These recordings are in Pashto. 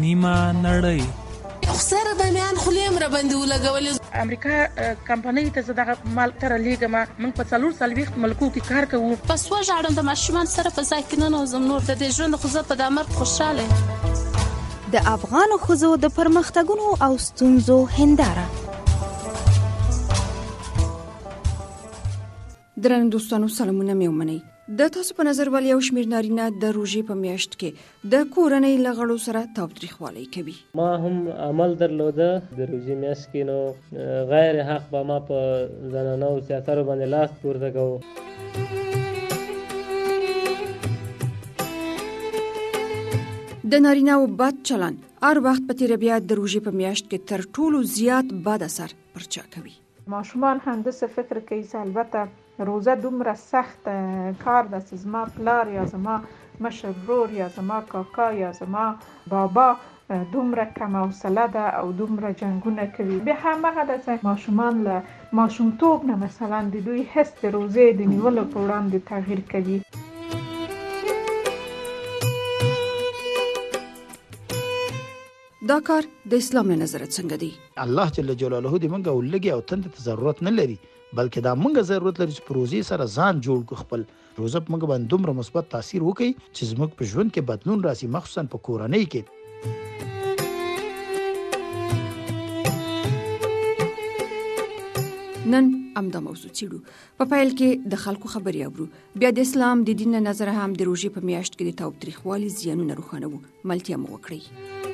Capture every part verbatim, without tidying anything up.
نیمه نړۍ. خو سره د میان خولیم را باندې ولګولې. امریکا کمپنۍ ته زه دغه مال تر لیږم. موږ په څلور څلوېښت ملکو کې کار کوو. پس وژاړم د ماشومان سره په ځای کې ننوځم. نور د دې ژوند خو زه په دا مرګ خوشحاله یم. د افغانو ښځو د پرمختګونو او ستونزو هنداره. درنو دوستانو سلامونه مې ومنئ. د تاسو په نظر ولې یو شمېر نارینه د روژې په میاشت کې د کورنۍ له غړو سره تاوتریخوالی کوي؟ ما هم عمل درلوده د روژې میاشت کې، نو غیر حق به ما په زنانو سیاسرو باندې لاس پورته کوو. د نارینه‌و بد چلند هر وخت په تیره بیا د روژې په میاشت کې تر ټولو زیات بد اثر پر چا کوي؟ ماشومان هم داسې فکر کوي چې البته روزه دومره سخت کار ده چې زما پلار یا زما مشر ورور یا زما کاکا یا زما بابا دومره کم حوصله ده او دومره جنګونه کوي. بیا همغه ده چې ماشومان له ماشومتوب نه مثلا د دوی حس د روزې د نیولو په وړاندې تغییر کوي. دا کار د اسلام له نظره څنګه دی؟ الله جل جلاله دې موږ ولګي او تند ته ضرورت نه لري، بلکې دا موږ ضرورت لري چې پروژې سره ځان جوړ کو. خپل روزه موږ باندې دومره مثبت تاثیر وکړي چې زموږ په ژوند کې بدلون راسي، مخصوصا په کورنۍ کې. نن امدا موضوع چیړو. په پیل کې د خلکو خبرې اورو، بیا د اسلام د دین نظر هم د روژې په میاشت کې د تاوتریخوالي زیانونه روښانوو. ملتیا مو وکړئ.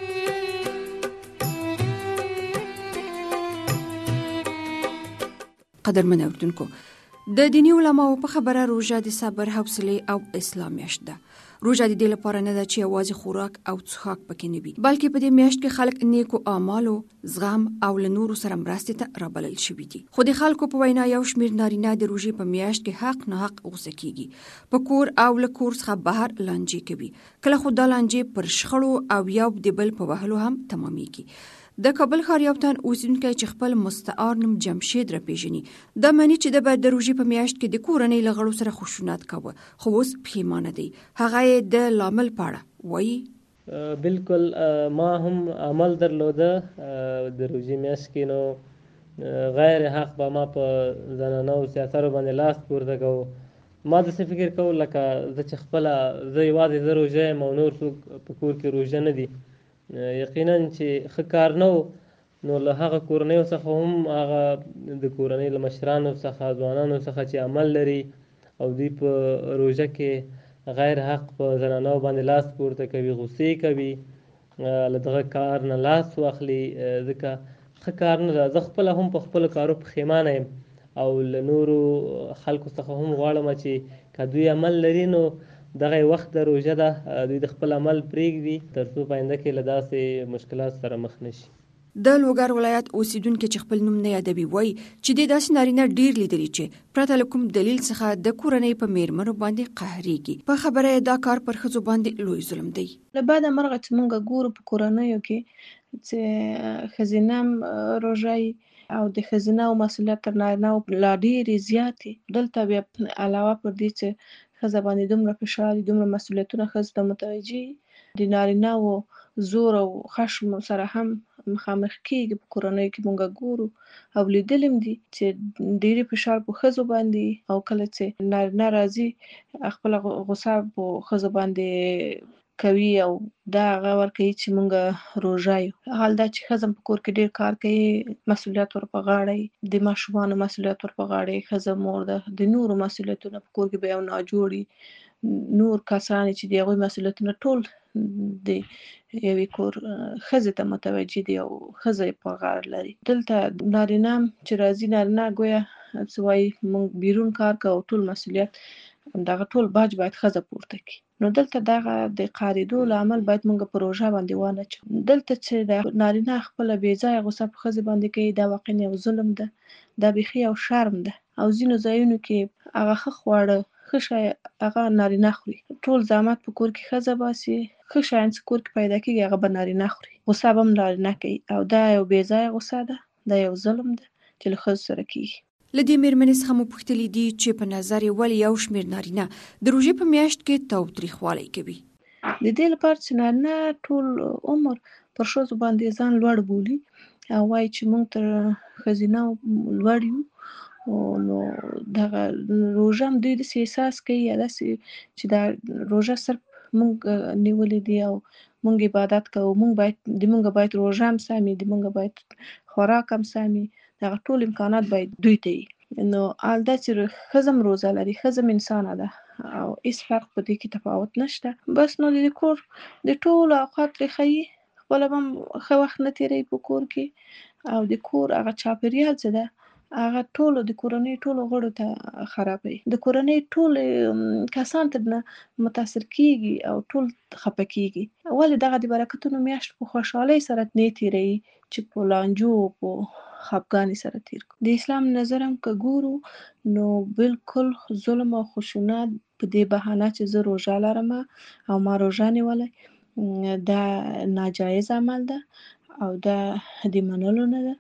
قدرمن اوردونکو، د دینی علماو په خبره روژه د صبر، حوصله او اسلام میاشت ده. روژه د دې لپاره نه ده چې یوازې خوراک او څښاک پکې نه وي، بلکې په دې میاشت کې خلک نیکو اعمالو، زغم او له نورو سره مرستې ته رابلل شوي دي. خو د خلکو په وینا یو شمېر نارینه د روژې په میاشت کې حق نه حق غوسه کیږي، په کور او له کور څخه بهر لانجې کوي. کله خو دا لانجې پر شخړو او یو د بل په وهلو هم تمامېږي. د کابل ښار یو تن اوسیدونکی چې خپل مستعار نوم جمشید را پیژني، دا معنی چې د بعد د روژې په میاشت کې د کورنۍ له غړو سره خشونت کاوه، خو اوس پښیمانه دی. هغه یې د لامل په اړه وایي: بالکل ما هم عمل درلوده د روژې میاشت کې، نو غیر حق به ما په زنانو سیاسرو باندې لاس پورته کوو. ما داسې فکر کوو لکه زه چې خپله زه یوازې زه روژه یم او نور څوک په کور کې روژه نه دي. یقینا چې ښه کار نه و، نو له هغه کورنیو څخه هم هغه د کورنۍ له مشرانو څخه، ځوانانو څخه چې عمل لري او دوی په روژه کې غیر حق په زنانو باندې لاس پورته کوي، غوسې کوي، له دغه کار نه لاس واخلي، ځکه ښه کار نه ده. زه خپله هم په خپلو کارو پښیمانه یم او له نورو خلکو څخه هم غواړم چې که دوی عمل لري نو دغه وخت د روژه ده، دوی د خپل عمل پرېږدي تر څو په آینده کې له داسې مشکلات سره مخ نشي. د لوګر ولایت اوسیدونکي چې خپل نوم نه یادوي وایي چې د داسې نارینه ډیر لیدلي چې پرته له کوم دلیل څخه د کورنۍ په میرمنو باندې قهرېږي. په خبره دا کار پر ښځو باندې لوی ظلم دی. له بعده مرغه چې موږ ګورو په کورنیو کې چې ښځینه روژه او د ښځینه مسؤلیت تر نارینه لا ډېرې زیاتې. دلته بیا علاوه پر دې چې ښځه باندې دومره فشار دي، دومره مسؤلیتونه ښځو ته متوجه د نارینه و زور او خشم سره هم مخامخ کېږي. په کورنیو کې موږ ګورو او لیدلیم دي چې ډېرې فشار په ښځو باندې، او کله چې نارینه راځي خپله غوسه په ښځو باندې کوي او دا هغه ورکوي چې موږ روژه یو. حال دا چې ښځه په کور کې ډېر کار کوي، مسؤلیت ور په غاړه یې، د ماشومانو مسؤلیت ور په غاړه یې، ښځه مور ده، د نورو مسؤلیتونه په کور کې به یو ناجوړي نور کسان چې د هغوی مسؤلیتونه ټول د یوې کور ښځې ته متوجه دي او ښځه یې په غاړه لري. دلته نارینه چې راځي، نارینه ګویا څه وایي موږ بیرون کار کوو، ټول مسؤلیت دغه ټول باج باید ښځه پورته کړي. نو دلته دغه د قهرېدو لامل باید موږ په روژه باندې وانه چو. دلته چې د نارینه خپله بې ځایه غوسه په ښځې باندې کوي، دا واقعا یو ظلم ده، دا بیخي یو شرم ده. او ځینو ځایونو کې هغه ښه خواړه، ښه شی هغه نارینه خوري. ټول زحمت په کور کې ښځه باسي، ښه شیان چې کور کې پیدا کېږي هغه به نارینه خوري، غوسه به هم نارینه کوي. او دا یو بې ځایه غوسه ده، دا یو ظلم ده چې له ښځو سره کېږي. له دې مېرمنې څخه مو پوښتلي دي چې په نظر یې ولې یو شمېر نارینه د روژې په میاشت کې تاوتریخوالی کوي. د دې لپاره چې نارینه ټول عمر پر ښځو باندې ځان لوړ بولي او وایي چې موږ تر ښځینه لوړ یو، نو دغه روژه هم دوی داسې احساس کوي یا داسې چې دا روژه صرف موږ نیولې دي او موږ عبادت کوو، موږ باید د موږ باید روژه هم سمي، د موږ باید خوراک هم سمي، دغه ټول امکانات باید دوی ته وي. نو حال دا چې ښځه هم روژه لري، ښځه هم انسانه ده او هېڅ فرق په دې کې تفاوت نشته. بس نو د کور د ټولو اوقات ترې ښیي، خپله به هم ښه وخت نه تېروي په کور کې او د کور هغه چاپېریال چې ده هغه ټولو د کورنۍ ټولو غړو ته خرابوي، د کورنۍ ټول کسان ترنه متاثر کېږي او ټول خفه کېږي. ولې دغه د برکتونو میاشت په خوشحالۍ سره نه تېروي چې په لانجو او په خفګانۍ سره تېر کړو. د اسلام نظر هم که ګورو نو بالکل ظلم او خشونت په دې بهانه چې زه روژه لرم او ما روژه نیولې دا ناجایز عمل ده او دا د منلو نه ده.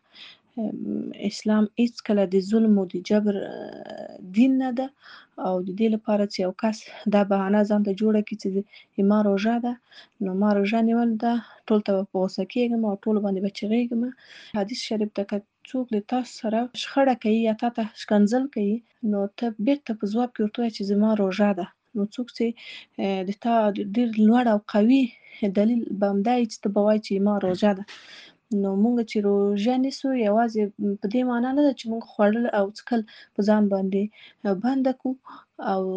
اسلام هیڅ کله د ظلم او د جبر دین نه ده او د دې لپاره چې یو کس دا بهانه ځان ته جوړه کړي چې ما روژه ده نو ما روژه نیول ده، ټول ته به په غوسه کېږم او ټولو باندې به چغېږم. حدیث شریف ته که څوک له تاسو سره شخړه کوي یا تا ته ښکنځل کوي نو ته بیرته په ځواب کې ورته وایې چې زما روژه ده. نو څوک چې د تا ډېر لوړ او قوي دلیل به همدا وي چې ته به وایې چې ما روژه ده. نو موږ چې روژه نیسو یوازې په دې معنا نه ده چې موږ خوړل او څښل په ځان باندې بنده کړو او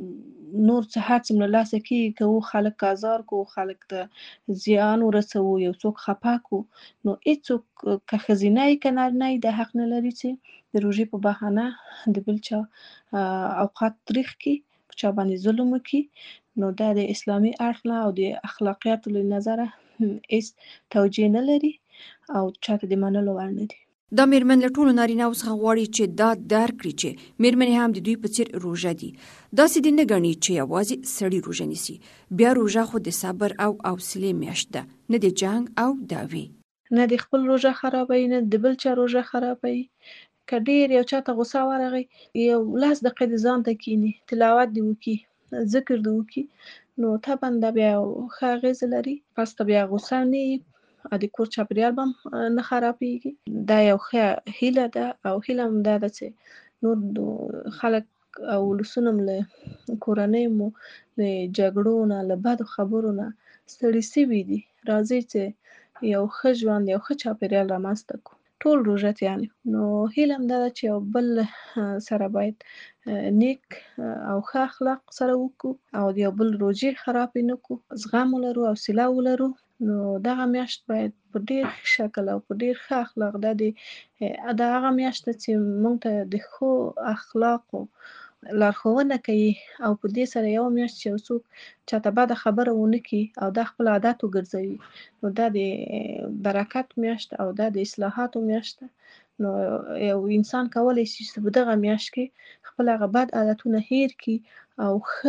نور څه هر څه مو له لاسه کېږي کوو، خلک آزار کړو، خلک ته زیان ورسوو، یو څوک خفه کړو. نو هېڅوک که ښځینه وي که نارینه وي دا حق نه لري چې د روژې په بهانه د بل چا اوقات تریخ کړي، په چا باندې ظلم وکړي. نو دا د اسلامي اړخ نه او د اخلاقیاتو له نظره هېڅ توجیه نه لري او چاته د منلو وړ نه دي. دا میرمن له ټولو نارینه‌وو څخه غواړي چې دا درک کړي چې میرمنې هم د دوی په څېر روژه دي. داسې دې نه ګڼي چې یوازې سړي روژه نیسي. بیا روژه خو د صبر او حوصلې میاشت ده، نه د جنګ او دعوې. نه د خپل روژه خرابوي نه د بل چا روژه خرابوي. که ډېر یو چاته غوسه ورغی یو لس دقیقې د ځان ته کښېني، تلاوت دې وکړي، ذکر دې وکړي، نو طبعا دا بیا ښه اغېزه لري. پس ته بیا غوسه نه وي او د کور چاپېریال به هم نه خرابېږي. دا یو ښه هیله ده او هیله هم دا ده چې نور خلک او ولسونه هم له کورنیو مو له جګړو نه له بدو خبرو نه ستړي سوي دي. راځئ چې یو ښه ژوند یو ښه چاپېریال رامنځته کړو، ټول روژتیان یو. نو هیله هم دا ده چې یو بل سره باید نیک او ښه اخلاق سره وکړو او د یو بل روژې خرابې نه کړو، زغم ولرو، حوصله ولرو. نو دغه میاشت باید په ډېر شکل او په ډېر ښه اخلاق دا د دا هغه میاشت ده چې موږ ته د ښو اخلاقو لارښوونه کوي او په دې سره یو میاشت چې یو څوک چاته بده خبره ونه کړي او دا خپل عادت وګرځوي نو دا د برکت میاشت او دا د اصلاحاتو میاشت ده. نو یو انسان کولی شي چې په دغه میاشت کې خپل هغه بد عادتونه هیر کړي او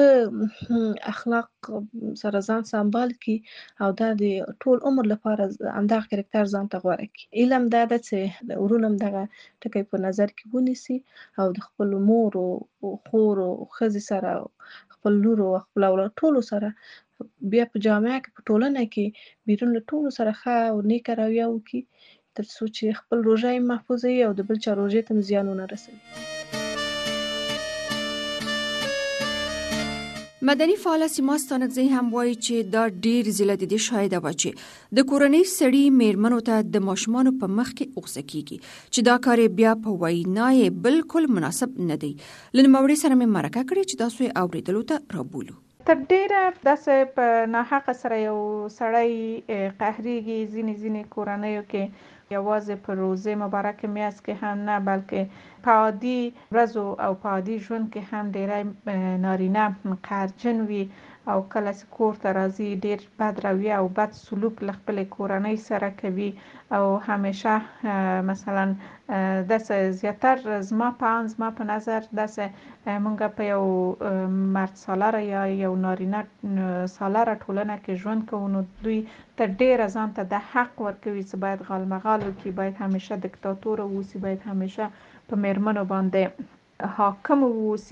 ښه اخلاق سره ځان سمبال کړي او دا د ټول عمر لپاره همدغه کرکټر ځان ته غوره کړي. هیله هم دا ده چې ورونه هم دغه ټکی په نظر کې ونیسي او د خپلو مور او خور او ښځې سره خپل لور او خپل اولاد ټولو سره بیا په جامعه کې په ټولنه کې بیرون له ټولو سره ښه او نیکه رویه وکړي تر څو چې خپل روژه یې محفوظه وي او د بل چا روژې ته هم زیان ونه رسوي. مدني فعاله سیما ستانکزی هم وایي چې دا ډېر ځله د دې شاهده وه چې د کورنۍ سړي میرمنو ته د ماشومانو په مخ کې غوسه کېږي چې دا کار بیا په وینا یې بالکل مناسب نه دی. له نوموړي سره مې مرکه کړې چې تاسو یې اورېدلو ته رابولو. تر ډېره داسې په ناحقه سره یو سړی قهرېږي ځینې ځینې کورنیو کې یوازې په روزې مبارکې میاشت کې هم نه بلکې په عادي ورځو او په عادي ژوند کې هم ډېری نارینه قهرجن وي او کله چې کور ته راځي ډېر بد رویه او بد سلوک له خپلې کورنۍ سره کوي او همیشه مثلا داسې زیاتر زما په ان زما په نظر داسې موږ په یو مرد سالاره یا یو نارینه سالاره ټولنه کې ژوند کوو نو دوی ته ډېره ځان ته د حق ورکوي چې باید غالمغال وکړي، باید همیشه دیکتاتور واوسي، باید همیشه په میرمنو باندې حاکم واوسي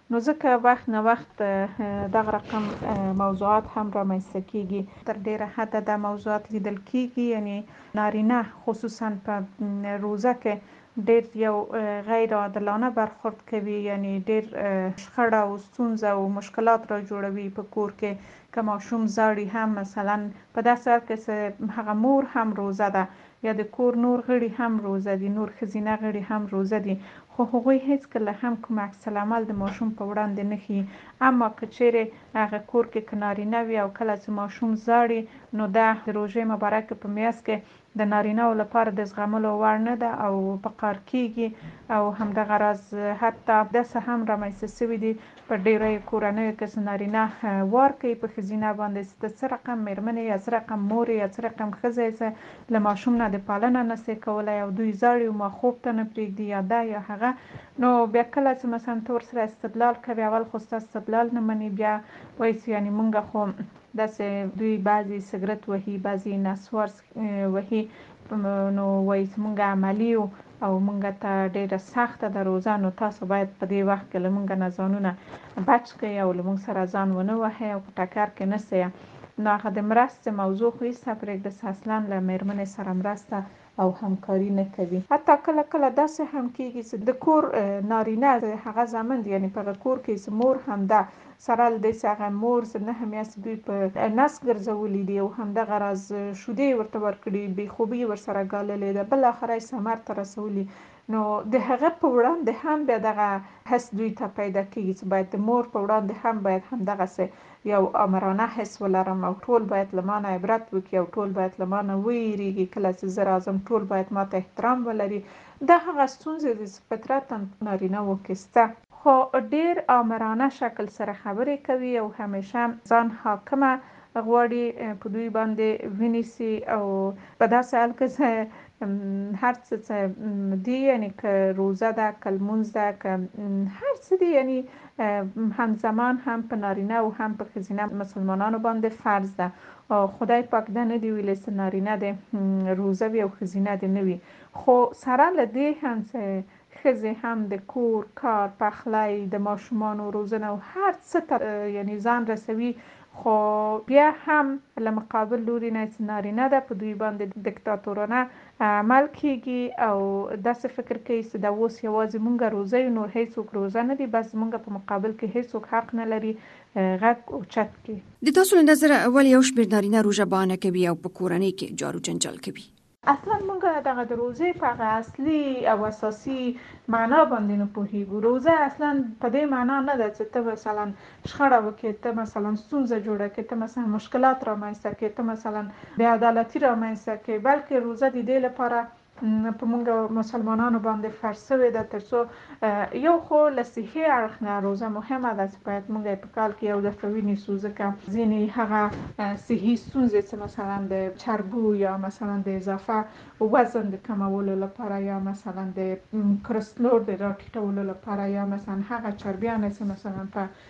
نو ځکه وخت نه وخت دغه رقم موضوعات هم رامنځته کیږي. تر ډیره حده دا موضوعات لیدل کیږي، یعنی نارینه خصوصا په روزه کې ډیر یو غیر عادلانه برخورد کوي، یعنی ډیر شخړه او ستونزه او مشکلات را جوړوي په کور کې. که ماشوم زاړي هم مثلا په داسې حال کې هغه مور هم روزه ده یا د کور نور غړي هم روزه دي، نور ښځینه غړي هم روزه دي، خو هغوی هیڅکله هم کوم عکس العمل د ماشوم په وړاندې نه ښیي. اما که چیرې هغه کور کې که نارینه وي او کله چې ماشوم زاړي نو دا د روژې مبارکې په میاشت کې د نارینه‌و لپاره د زغملو وړ نه ده او په قهر کیږي. او همدغه راز حتی داسې هم رامنځته شوي دي په ډیری کورنیو کې چې نارینه وار کوي په ښځینه باندې چې ته څه رقم میرمن یا څه رقم مور یا څه رقم ښځه یې، له ماشوم نه د پالنه نه شې کولی او دوی زاړي او ما خوب ته نه پرېږدي یا دا یا هغه. نو بیا کله چې مثلا ته ورسره استدلال کوي، اول خو ستا استدلال نه مني، بیا وایي چې یعنې مونږ خو داسې دوی بعضې سګرټ وهي، بعضې نسوار وهي، نو وایي چې مونږ عملي یو او مونږ ته ډیره سخته ده روزه، نو تاسو باید په دې وخت کې له مونږ نه ځانونه بچ کړئ او له مونږ سره ځان ونه وهئ او په ټکر کې نه سئ. نو هغه د مرستې موضوع خو هېڅ پرېږده چې اصلا له میرمنې سره مرسته او همکاري نه کوي. حتی کله کله داسې هم کېږي چې د کور نارینه هغه زامن دي، یعنې په هغه کور کې چې مور همده سره له دې چې هغه مور چې نهه میاشتې دوی په نس ګرځولي دي او همدغه راز شیدې ورته ورکړي، بې خوبي ورسره ګاللې ده، بالاخره یې ثمر ته رسولي، نو د هغه په وړاندې هم بیا دغه حس دوی ته پیدا کېږي چې باید د مور په وړاندې هم باید همدغسې یو آمرانه حس ولرم او ټول باید له ما نه عبرت وکړي او ټول باید له ما نه ویریږي، کله چې زه راځم ټول باید ما ته احترام ولري. دا هغه ستونزې دي چې فطرتا نارینه‌وو کې شته، خو ډیر آمرانه شکل سره خبرې کوي او همیشه ځان حاکمه غواړي په دوی باندې ونیسي او په داسې حال کې هر څه څه دي، یعنی که روزه ده که لمونځ ده که هر څه دي، یعنی همزمان هم په نارینه او هم په ښځینه مسلمانانو باندې فرض ده. خدای پاک دا نه دی ویلی چې نارینه دې روزه وي او ښځینه دې نه وي، خو سره له دې هم چې ښځې هم د کور کار، پخلی، د ماشومانو روزنه او هر څه ته یعنی ځان رسوي، خو بیا هم له مقابل لوري نه چې نارینه ده په دوی باندې دیکتاتورانه عمل کیږي او داسې فکر کوي چې دا اوس یوازې مونږ روزه یو، نور هیڅوک روزه نه دي، بس مونږ په مقابل کې هیڅوک حق نه لري غږ اوچت کړي. د تاسو له نظره ولې یو شمېر نارینه روژه بانه کوي او په کورنۍ کې جارو جنجال کوي؟ اصلا مونږ دغه د روزې په هغه اصلي او اساسي معنا باندې نه پوهیږو. روزه اصلا په دې معنا نه ده چې ته مثلا شخړه وکړې، ته مثلا ستونزه جوړه کړې، ته مثلا مشکلات رامنځته کړې، ته مثلا بې عدالتي رامنځته کړې، بلکې روزه د دې لپاره په مونږ مسلمانانو باندې فرض شوې ده ترڅو یو خو له صحي اړخ نه روزه مهمه ده چې باید مونږ یې په کال کې یو دفعه ونیسو، ځکه ځینې هغه صحي ستونزې چې مثلا د چربو یا مثلا د اضافه وزن د کمولو لپاره یا مثلا د کلسترول د راټیټولو لپاره یا مثلا هغه چربیانې چې مثلا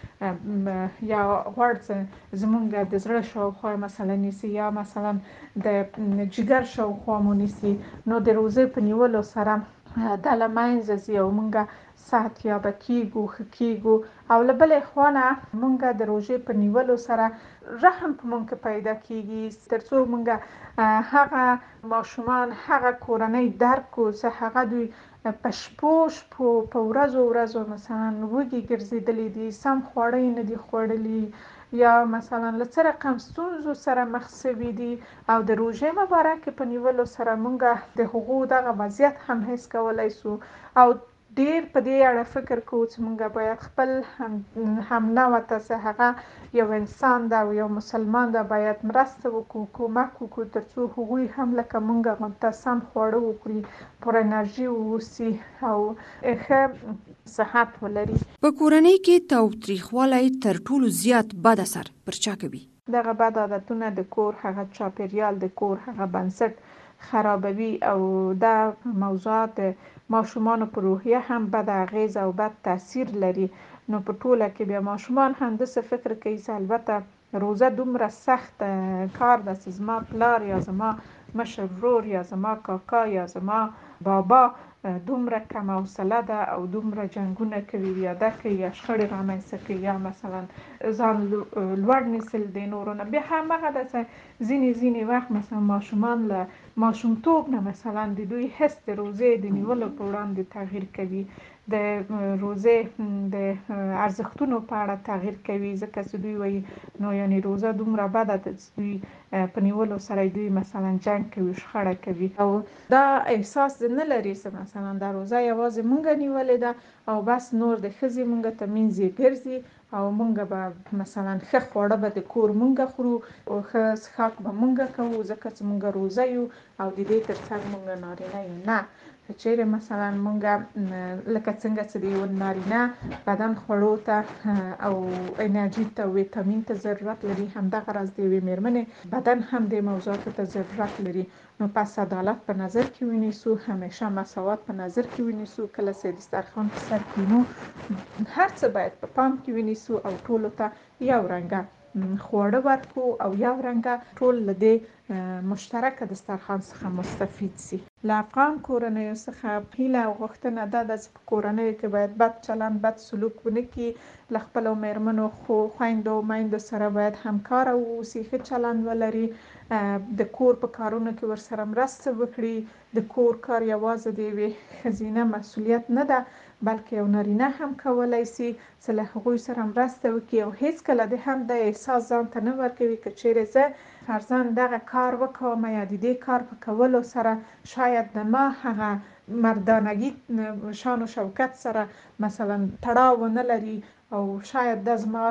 په یا غوړ زمونږ د زړه شاوخوا مثلا نیسي یا مثلا د جګر شاوخوا مو نیسي، نو د روزه په نیولو سره دا له منځه ځي او مونږ صحت یابه کیږو، ښه کیږو. او له بلې خوا نه مونږ د روژې په نیولو سره رحم په مونږ کې پیدا کیږي ترڅو مونږ هغه ماشومان، هغه کورنۍ درک کړو چې هغه دوی په شپو شپو په ورځو ورځو مثلا وږي ګرځېدلي دي، سم خواړه یې نه دي خوړلي یا مثلا له څه رقم ستونزو سره مخ شوي دي، او د روژې مبارکې په نیولو سره مونږ د هغو دغه وضعیت هم حس کولی سو او ډیر په دې اړه فکر کوو چې مونږ باید خپل هم نوعه ته چې هغه یو انسان ده او یو مسلمان ده باید مرسته وکړو، کومک وکړو ترڅو هغوی هم لکه مونږ غونته سم خواړه وکړي، پر انرژي واوسي او ښه صحت ولري. په کورنۍ کې تاوتریخوالی تر ټولو زیات بد اثر پر چا کوي؟ دغه بد عادتونه د کور هغه چاپیریال، د کور هغه بنسټ خرابوي او دا موضوعات ماشومانو په روحیه هم بد اغیز او بد تاثیر لري. نو په ټوله کې بیا ماشومان هم داسې فکر کوي چې البته روزه دومره سخت کار ده چې زما پلار یا زما مشر ورور یا زما کاکا یا زما بابا دومره کم حوصله ده او دومره جنګونه کوي یا ده کوي یا شخړې رامنځته کوي یا مثلا ځان لوړ نیسل د نورو نه. بیا همغه داسې ځینې ځینې وخت مثلا ماشومان له ماشومتوب نه مثلا د دوی حس د روزې د نیولو په وړاندې تغییر کوي، د روزې د ارزښتونو په اړه تغییر کوي، ځکه چې دوی وایي نو یعنی روزه دومره بده ده چې دوی په نیولو سره دوی مثلا جنګ کوي، شخړه کوي او دا احساس نه لري چې مثلا دا روزه یوازې مونږ نیولې ده او بس نور د ښځې مونږ ته منځ یې ګرځي او مونږ به مثلا ښه خواړه به د کور مونږ خورو او ښه څښاک به مونږ کوو ځکه چې مونږ روزه یو او د دې تر څنګ مونږ نارینه یو. نه، که چیرې مثلا مونږ لکه څنګه چې د یو نارینه بدن خوړو ته او انرژي ته ویټامین ته ضرورت لري، همدغه راز د یوې میرمنې بدن هم د موضوعاتو ته ضرورت لري. نو پس عدالت په نظر کې ونیسو، همیشه مساوات په نظر کې ونیسو، کله چې دسترخوان په سر کینو هر څه باید په پام کې ونیسو او ټولو ته یو رنګه خواړه ورکو او یو رنګه ټول له دې مشترکه دسترخوان څخه مستفید سي. له افغان کورنیو څخه هیله او غوښتنه دا ده چې په کورنیو کې باید بد چلند بد سلوک ونه کړي، له خپلو میرمنو خو خویندو او میندو سره باید همکاره واوسي، ښه چلند ولري، د کور په کارونو کې ورسره مرسته وکړي. د کور کار یوازې د یوې ښځینه مسؤلیت نه ده بلکې یو نارینه هم کولی سي چې له هغوی سره مرسته وکړي او هیڅکله د هم د احساس ځان ته نه ورکوي که چیرې زه فرضاً دغه کار وکوم یا د دې کار په کولو سره شاید د ما هغه مردانگی شان و شوکت سره مثلا تړاو ونه لري او شاید د زما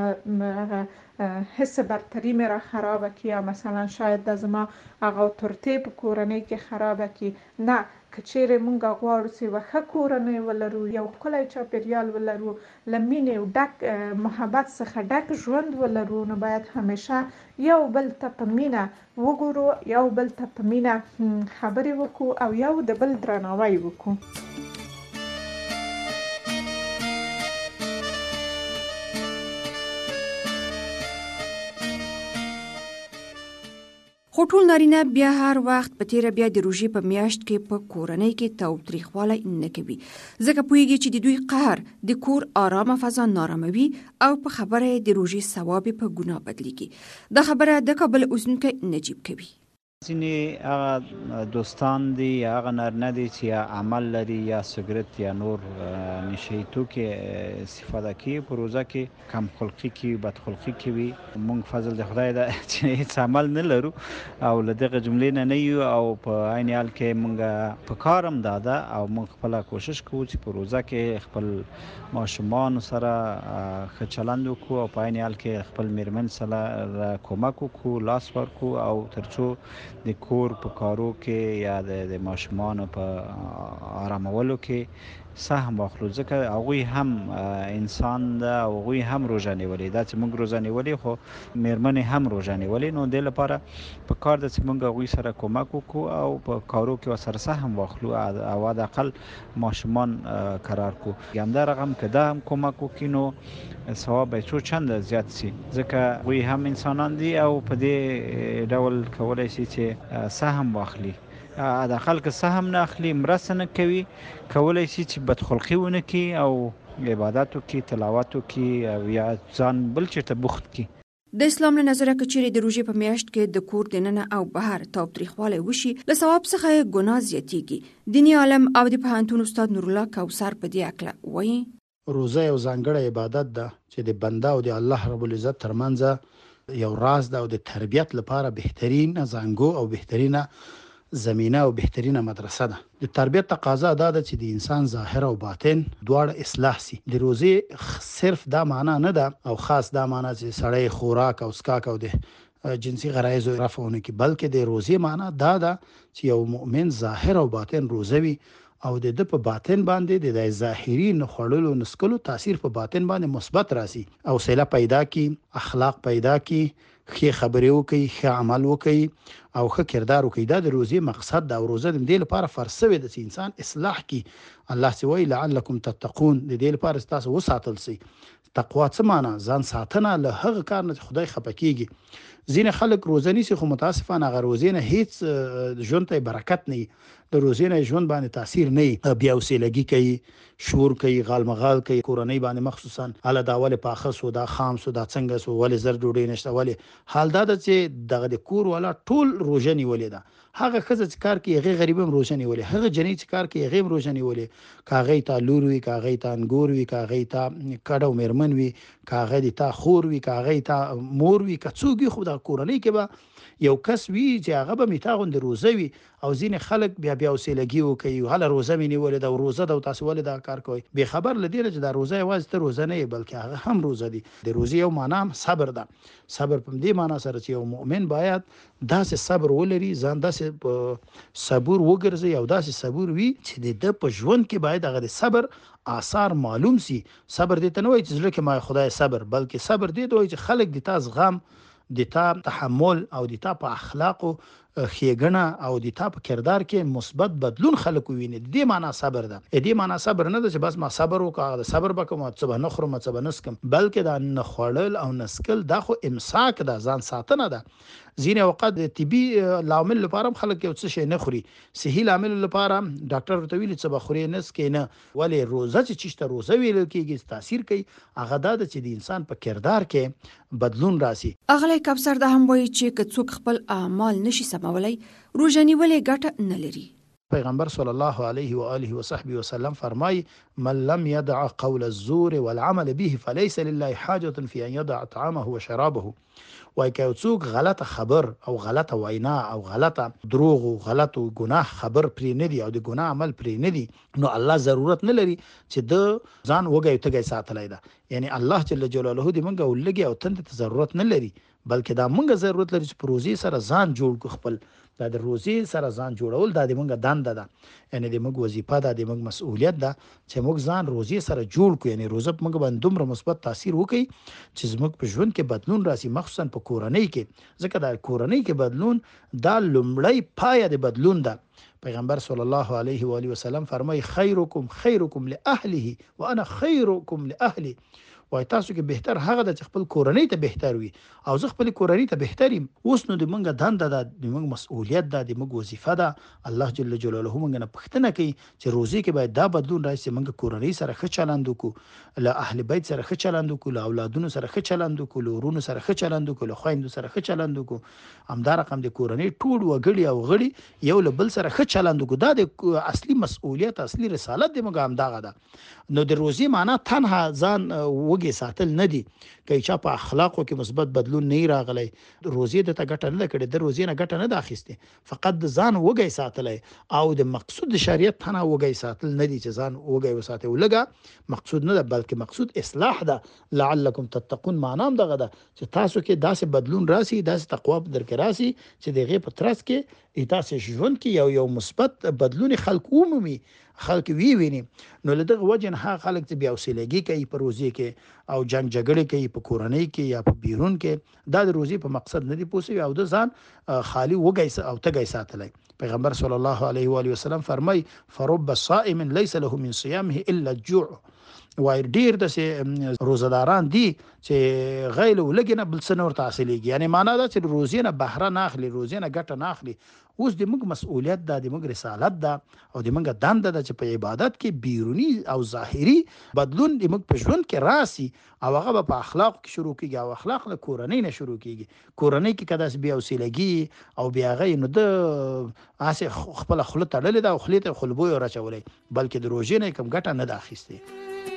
حس برتری مې را خرابه کړي یا مثلا شاید د زما هغه اتورتي په کورنۍ کې خرابه کړي. نه، که چیرې مونږ غواړو چې یوه ښه کورنۍ ولرو، یو ښکلی چاپیریال ولرو، له مینې او ډک محبت څخه ډک ژوند ولرو، نو باید همیشه یو بل ته په مینه وګورو، یو بل ته په مینه خبرې وکړو او یو د بل درناوی وکړو. خو ټول نارینه بیا هر وخت په تیره بیا د روژې په میاشت کې په کورنۍ کې تاوتریخوالی نه کوي، ځکه پوهیږي چې د دوی قهر د کور آرامه فضا ناراموي او په خبره د روژې ثواب په ګناه بدلیږي. دا خبره د کابل اوسیدونکی نجیب کوي. ځینې هغه دوستان دي یا هغه نارینه دي چې یا عمل لري یا سګرټ یا نور نشهیي توکي استفاده کوي، په روژه کې کم خلقي کوي، بد خلقي کوي. موږ فضل د خدای ده چې هیڅ عمل نه لرو او له دغه جملې نه نه یو او په عین حال کې موږ په کار هم دا ده او موږ خپله کوشش کوو چې په روژه کې خپل ماشومانو سره ښه چلند وکړو او په عین حال کې خپل میرمن سره کومک وکړو، لاس ورکړو او تر څو د کور په کارو کې یا د ماشومانو په آرامولو کې سهم واخلو، ځکه هغوی هم انسان ده او هغوی هم روژه نیولې ده چې موږ روژه نیولې خو میرمنې هم روژه نیولې. نو دې لپاره په کار ده چې موږ هغوی سره کومک وکړو او په کارو کې ورسره سهم واخلو او حداقل ماشومان قرار کړو. همدا رقم که ده هم کومک وکړي نو ثواب به څو چنده زیات شي، ځکه هغوی هم انسانان دي او په دې ډول کولی شي چې سهم واخلي. حداقل که سهم نه اخلي، مرسته نه کوي، کولی شي چې بدخلقي ونه کړي او عبادت وکړي، تلاوت وکړي او یا ځان بل چېرته بوخت کړي. د اسلام له نظره که چیرې د روژې په میاشت کې د کور دننه او بهر تاوتریخوالی وشي، له ثواب څخه یې ګناه زیاتیږي. دیني عالم او د پوهنتون استاد نورالله کوثر په دې هکله وایي: روزه یو ځانګړی عبادت ده چې د بنده او د الله رب العزت ترمنځ یو راز ده او د تربیت لپاره بهترین زانګو او بهترینه زمینه او بهترینه مدرسه ده. د تربیت تقاضا دا ده چې د انسان ظاهر او باطن دواړه اصلاح سي. د روزي صرف دا معنا نه ده او خاص دا معنا چې سړی خوراک او اسکاک او د جنسي غرایزو رفعونه کی، بلکې د روزي معنا دا ده چې یو مؤمن ظاهر او باطن روزوي او د د په باطن باندې د ظاهري نخړلو نسکلو تاثیر په باطن باندې مثبت راسي او سیله پیدا کی، اخلاق پیدا کی، ښه خبرې وکړي، ښه عمل وکړي او ښه کردار وکړي. دا د روزي مقصد دا. او روزه د دې لپاره فرض شوی د انسان اصلاح کی. الله سوی لعلکم تتقون، د دې لپاره تاسو وساتل سي تقوا څه معنا؟ ځان ساتنه له هغه کار نه خدای خفه کیږي. ځینې خلک روزه نیسي خو متاسفانه هغه روزې نه هیڅ ژوند ته برکت نه وي، د روزې نه ژوند باندې تاثیر نه وي، بیا وسیلګي کوي، شور کوي، غالمغال کوي، کورنۍ باندې مخصوصا اله دا ولې پاخه سو، دا خام سو، دا څنګه سو، ولې زر ډوډۍ نشته، ولې حال دا ده چې دغه د کور والا ټول روزه نیولې ده. هغه ښځه چې کار کوي هغې غریب هم روژه نیولې، هغه جنۍ چې کار کوي هغې هم روژه نیولې، که هغې ته لور وي، که هغې ته انګور وي، که هغې ته کډه او مېرمن وي، که هغه د تا خور وي، که هغې ته مور وي، که څوک وي، خو د کورنۍ کې به یو کس وي چې هغه به مې تا غوندې روزه وي. او ځینې خلک بیا بیا وسیلګي وکوي، هله روزه مې نیولې ده او روزه ده او تاسو ولې دا کار کوئ، بې خبر له دې نه چې دا روزه یوازې ته روزه نه یې بلکې هغه هم روزه دي. د روزې یو معنا هم صبر ده. صبر په دې معنا سره چې یو مؤمن باید داسې صبر ولري، ځان داسې صبور وګرځي او داسې صبور وي چې د ده په ژوند کې باید هغه د صبر آثار معلوم سي. صبر دې ته نه وایي چې زړه کې ما خدای صبر، بلکې صبر دې ته وایي چې خلک د تا زغم، د تا تحمل او د تا په اخلاقو ښېګڼه او د تا په کردار کې مثبت بدلون خلک وویني. د دې معنا صبر ده. د دې معنا صبر نه ده چې بس ما صبر وکړه، د صبر به کوم، څه به نه خورم، څه به نه څکم، بلکې دا نه خوړل او نه څکل دا خو امساک ده، ځان ساتنه ده. ځینې اوقات د طبي لامل لپاره هم خلک یو څه شی نه خوري، صحي لامل لپاره ډاکټر ورته ویلي څه به خورې، نه څکې نه. ولې روزه چې چیشته روزه ویل کېږي تاثیر کوي، هغه دا ده چې د انسان په کردار کې بدلون راسي. اغلی کبسر دا هم وایي چې که څوک خپل اعمال نشي سمولی، روژه نیولې ګټه نه لري. پیغمبر صلی الله علیه و آله و صحبه وسلم فرمای من لم يدع قول الزور والعمل به فليس لله حاجة في ان يدع طعامه وشرابه. وای که څوک غلطه خبر او غلطه وینا او غلطه دروغ او غلط او ګناه خبر پرې نه دی او د ګناه عمل پرې نه دی، نو الله ضرورت نه لري چې د ځان وګي تګي ساتلای ده. یعنی الله جل جلاله دې منګه ولګي او تند ته ضرورت نه لري، بلکې دا منګه ضرورت لري چې پروزي سره ځان جوړ کو، خپل دا د روزي سره ځان جوړول دا د منګه دنده ده، یعنی د منګه وظیفه ده، د منګه مسؤلیت ده چې موږ ځان روزي سره جوړ کو. یعنی روزه په منګه باندې دومره مثبت تاثیر وکړي چې زموږ په ژوند کې بدلون راسي، مخصوصا په کورنۍ کې، ځکه دا کورنۍ کې بدلون دا لومړی پایه د بدلون ده. پیغمبر صلی الله علیه و آله وسلم فرمای خیرکم خیرکم لاهله وانا خیرکم لاهلی. وای تاسو کې بهتر هغه د خپل کورنۍ ته بهتر وي او زه خپل کورنۍ ته بهتر یم. اوس نو د منګه دنده ده، د منګه مسؤلیت ده، د منګه وظیفه ده. الله جل جلاله منګه نه پښتنه کوي چې روزي کې باید دا بدلون راشي، منګه کورنۍ سره ښه چلند وکړو، له اهل بیت سره ښه چلند وکړو، له اولادونو سره ښه چلند وکړو، له ورونو سره ښه چلند وکړو، له خویندو سره ښه چلند وکړو. همدا رقم د کورنۍ ټول وګړي او غړي یو له بل سره ښه چلند وکړو. دا د اصلي مسؤلیت، اصلي رسالت د منګه همدغه ده. نو د روزي معنا تنها ځان وګي ساتل نه دي. که چا په اخلاقو کې مثبت بدلون نه راغلی، روزي د ته ګټه نه کړي، د روزي نه ګټه نه د اخیسته، فقط د ځان وګي ساتلی او د مقصود د شریعت تنها وګي ساتل نه دي چې ځان وګي وساتي. ولګه مقصود نه ده، بلکې مقصود اصلاح ده. لعلکم تتقون معنا هم دغه ده چې تاسو کې داسې بدلون راسي، داسې تقوا په در کې راسي چې د هغې په ترڅ کې تاسو ژوند کې یو یو مثبت بدلون خلق ومومي، خلک وی ویني. نو له دغه وجه نه هغه خلک چې بیا وسیلګي کوي په روزي کې او جنگ جګړې کوي په کورنۍ کې یا په بیرون کې، دا د روزي په مقصد نه دی پوسوي او د ځان خالی وګي او تګي ساتلی. پیغمبر صلی الله علیه و آله وسلم فرمای فرب صائم ليس له من صيامه الا الجوع. وای ډیر د روزداران دي چې غیل ولګي نه بل څه نور تحصیلېږي، یعنی معنا دا چې روزي نه بهره نه اخلي، روزي نه ګټه نه اخلي. اوس د موږ مسؤلیت ده، د موږ رسالت ده او د موږ دنده ده چې په عبادت کې بیرونی او ظاهري بدلون د موږ په ژوند کې راسي او هغه په اخلاق کې شروع کیږي او اخلاق له کورنۍ نه شروع کیږي. کورنۍ کې کداس بیا وسیلګي او بیا غي نو د اسه خپل خپل تړلې ده او خلیته خلبو راچولې، بلکې د روزي نه کوم ګټه نه ده اخیسته.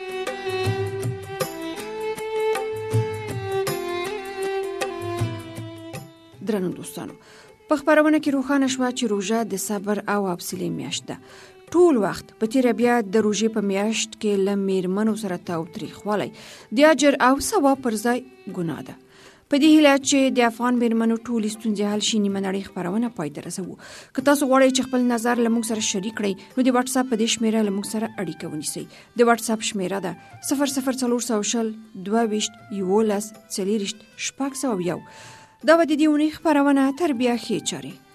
درنو دوستانو، په خبرونه کې روښانه شوه چې روژه د صبر او حوصلې میاشت ده. ټول وخت په تیره بیا د روژې په میاشت کې له میرمنو سره تاوتریخوالی د اجر او ثواب پر ځای ګناه ده. په دې هیله چې د افغان میرمنو ټولې ستونزې حل شي، نیمه نړۍ خپرونه پای ته رسوو. که تاسو غواړئ چې خپل نظر له موږ سره شریک کړئ، نو د واتس اپ په دې شمیره له موږ سره اړیکه ونیسئ. د واتس اپ شمیره ده صفر صفر څلور سوه شل دوه ویشت یولس څلېرویشت شپږ سوه یو. دا به د دې اونۍ خپرونه تر بیا ښې چارې.